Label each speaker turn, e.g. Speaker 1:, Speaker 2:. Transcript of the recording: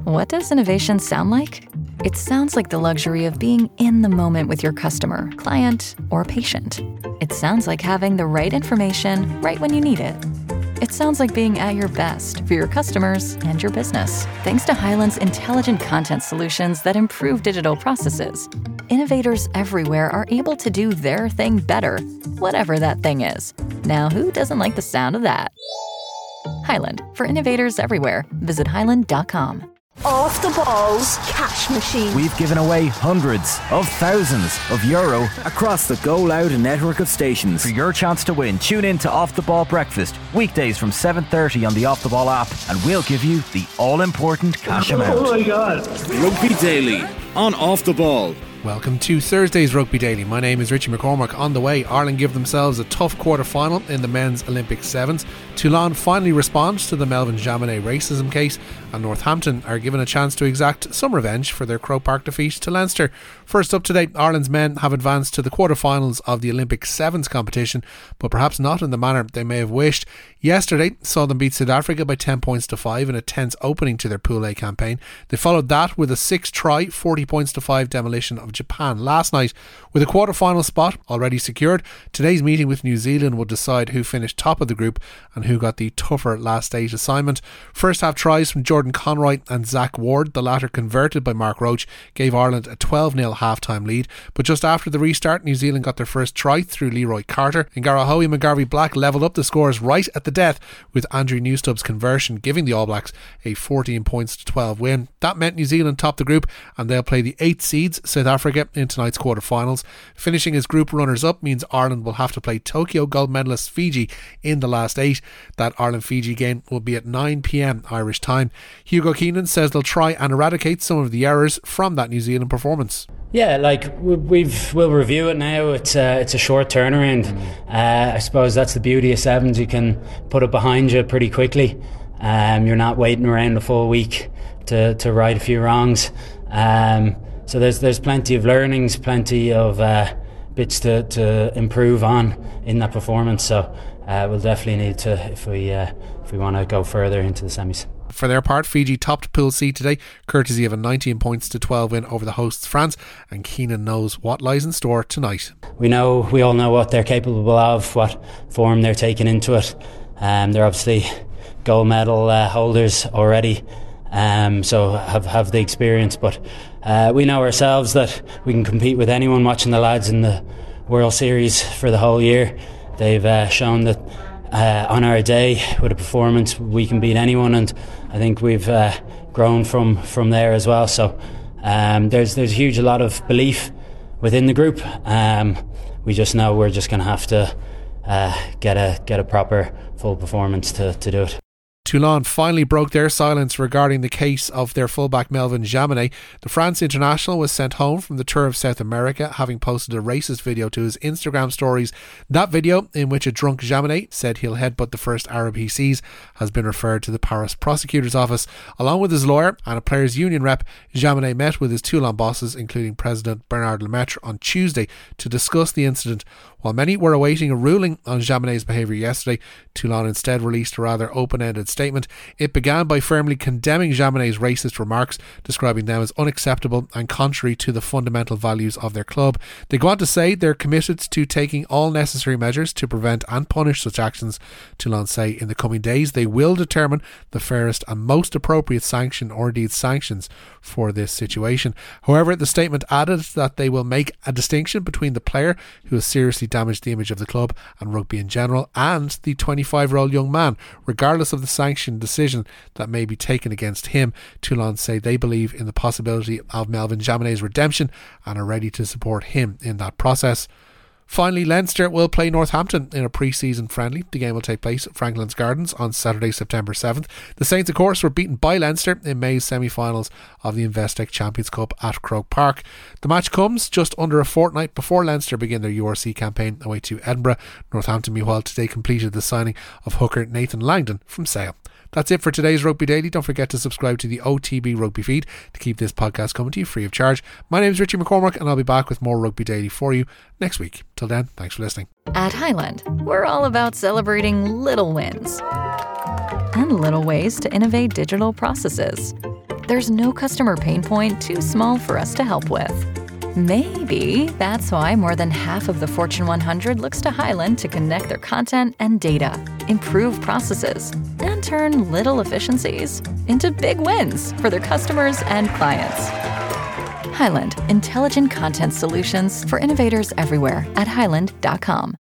Speaker 1: What does innovation sound like? It sounds like the luxury of being in the moment with your customer, client, or patient. It sounds like having the right information right when you need it. It sounds like being at your best for your customers and your business. Thanks to Hyland's intelligent content solutions that improve digital processes, innovators everywhere are able to do their thing better, whatever that thing is. Now, who doesn't like the sound of that? Hyland, for innovators everywhere. Visit hyland.com.
Speaker 2: Off the Ball's cash machine.
Speaker 3: We've given away hundreds of thousands of euro across the Go Loud network of stations. For your chance to win, tune in to Off the Ball Breakfast, weekdays from 7:30 on the Off the Ball app, and we'll give you the all-important cash amount.
Speaker 4: Oh my God.
Speaker 5: Rugby Daily on Off the Ball.
Speaker 6: Welcome to Thursday's Rugby Daily. My name is Richie McCormack. On the way, Ireland give themselves a tough quarter-final in the men's Olympic sevens. Toulon finally responds to the Melvin Jaminet racism case, and Northampton are given a chance to exact some revenge for their Croke Park defeat to Leinster. First up today, Ireland's men have advanced to the quarter-finals of the Olympic sevens competition, but perhaps not in the manner they may have wished. Yesterday saw them beat South Africa by 10 points to 5 in a tense opening to their Pool A campaign. They followed that with a 6-try, 40 points to 5 demolition of Japan last night. With a quarter-final spot already secured, today's meeting with New Zealand will decide who finished top of the group and who got the tougher last 8 assignment. First half tries from Jordan Conroy and Zach Ward, the latter converted by Mark Roach, gave Ireland a 12-0 half-time lead. But just after the restart, New Zealand got their first try through Leroy Carter. And Garahoe and McGarvey Black levelled up the scores right at the death, with Andrew Newstubb's conversion giving the All Blacks a 14 points to 12 win. That meant New Zealand topped the group, and they'll play the 8th seeds South Africa in tonight's quarter-finals. Finishing as group runners-up means Ireland will have to play Tokyo gold medalist Fiji in the last 8. That Ireland-Fiji game will be at 9 p.m. Irish time. Hugo Keenan says they'll try and eradicate some of the errors from that New Zealand performance.
Speaker 7: Yeah, like we'll review it now. It's a short turnaround. I suppose that's the beauty of sevens. You can put it behind you pretty quickly. You're not waiting around a full week to right a few wrongs. So there's plenty of learnings, plenty of bits to improve on in that performance. So we'll definitely need to if we want to go further into the semis.
Speaker 6: For their part, Fiji topped Pool C today, courtesy of a 19 points to 12 win over the hosts France, and Keenan knows what lies in store tonight.
Speaker 7: We all know what they're capable of, what form they're taking into it. They're obviously gold medal holders already, so have the experience, but we know ourselves that we can compete with anyone. Watching the lads in the World Series for the whole year, they've shown that on our day with a performance we can beat anyone, and I think we've grown from there as well. So there's a huge lot of belief within the group. We just know we're just going to have to get a proper full performance to do it.
Speaker 6: Toulon finally broke their silence regarding the case of their fullback Melvin Jaminet. The France international was sent home from the tour of South America, having posted a racist video to his Instagram stories. That video, in which a drunk Jaminet said he'll headbutt the first Arab he sees, has been referred to the Paris prosecutor's office. Along with his lawyer and a players' union rep, Jaminet met with his Toulon bosses, including President Bernard Lemaitre, on Tuesday to discuss the incident. While many were awaiting a ruling on Jaminet's behaviour yesterday, Toulon instead released a rather open-ended statement. It began by firmly condemning Jaminet's racist remarks, describing them as unacceptable and contrary to the fundamental values of their club. They go on to say they're committed to taking all necessary measures to prevent and punish such actions. Toulon say in the coming days they will determine the fairest and most appropriate sanction, or indeed sanctions, for this situation. However, the statement added that they will make a distinction between the player who has seriously damaged the image of the club and rugby in general, and the 25-year-old young man, regardless of the sanction decision that may be taken against him. Toulon say they believe in the possibility of Melvin Jaminet's redemption and are ready to support him in that process. Finally, Leinster will play Northampton in a pre-season friendly. The game will take place at Franklin's Gardens on Saturday, September 7th. The Saints, of course, were beaten by Leinster in May's semi-finals of the Investec Champions Cup at Croke Park. The match comes just under a fortnight before Leinster begin their URC campaign away to Edinburgh. Northampton, meanwhile, today completed the signing of hooker Nathan Langdon from Sale. That's it for today's Rugby Daily. Don't forget to subscribe to the OTB Rugby feed to keep this podcast coming to you free of charge. My name is Richie McCormack, and I'll be back with more Rugby Daily for you next week. Till then, thanks for listening.
Speaker 1: At Hyland, we're all about celebrating little wins and little ways to innovate digital processes. there's no customer pain point too small for us to help with. Maybe that's why more than half of the Fortune 100 looks to Highland to connect their content and data, improve processes, and turn little efficiencies into big wins for their customers and clients. Highland, intelligent content solutions for innovators everywhere at highland.com.